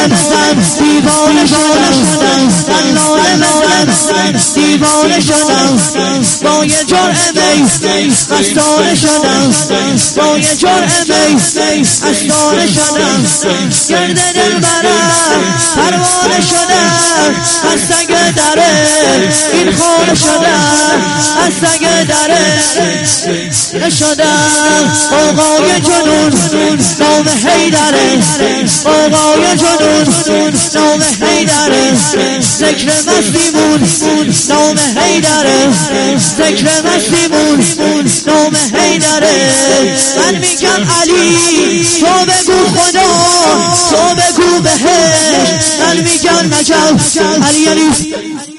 بزن دیوانه شدم دلاله بزن دیوانه شدم با یه جرعه می مستانه شدم با یه جرعه می مستانه شدم گرد دلبرم پروانه شدم از سنگ دره این خانه شدم از سنگ دره شدم آقای جنون نام حیدره آقای جنون نام حیدره ذکر مسیمون نام حیدره ذکر مسیمون نام حیدره من میگم علی تو بگو خدا تو بگو بهش من میگم نجف علی